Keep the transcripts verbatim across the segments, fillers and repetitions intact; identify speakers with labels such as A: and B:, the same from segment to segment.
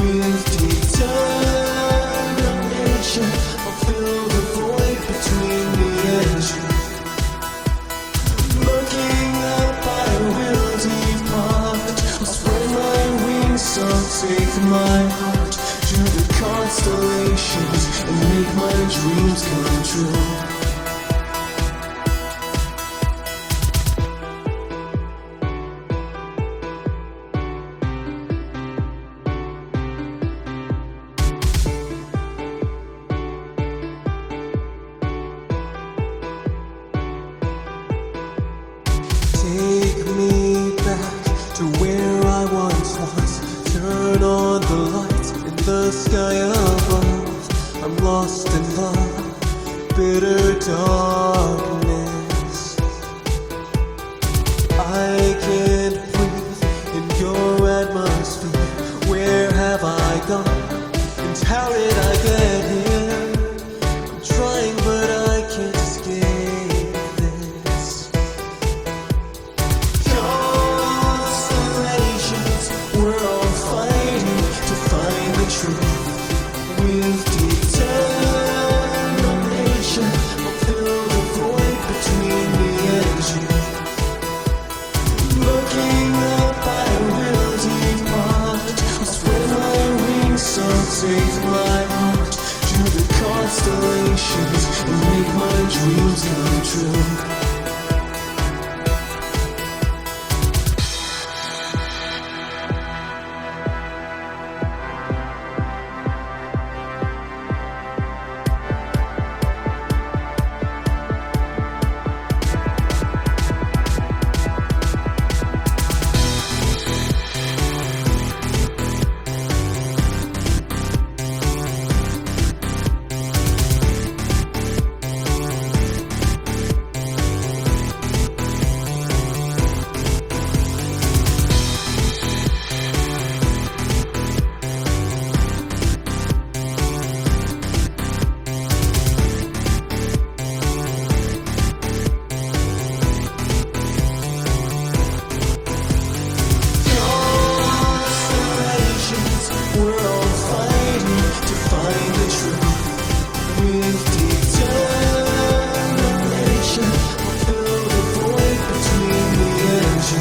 A: With determination, I'll fill the void between me and you. Looking up, I will depart. I'll spread my wings, so take my heart to the constellations and make my dreams come true. Take me back to where I once was. Turn on the lights in the sky above. I'm lost in love, bitter darkness. I can't breathe in your atmosphere. Where have I gone? And how did I get here? I'm trying, but I can't escape this. We're all fighting to find the truth. With determination, I'll fill the void between me and you. Looking up, I will depart. I'll spread my wings, so take my heart to the constellations and make my dreams come true. We're all fighting to find the truth. With determination, I'll fill the void between me and you.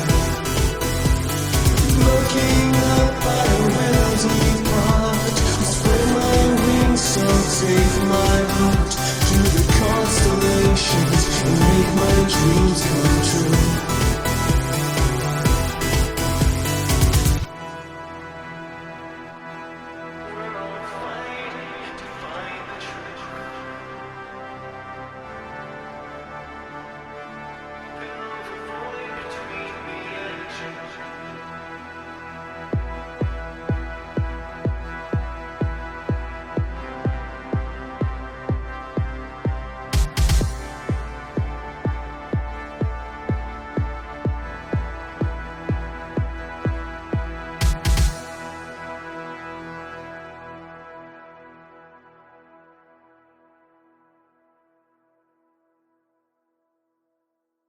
A: Looking up, I will depart. I'll spread my wings, so take my heart to the constellations and make my dreams come true.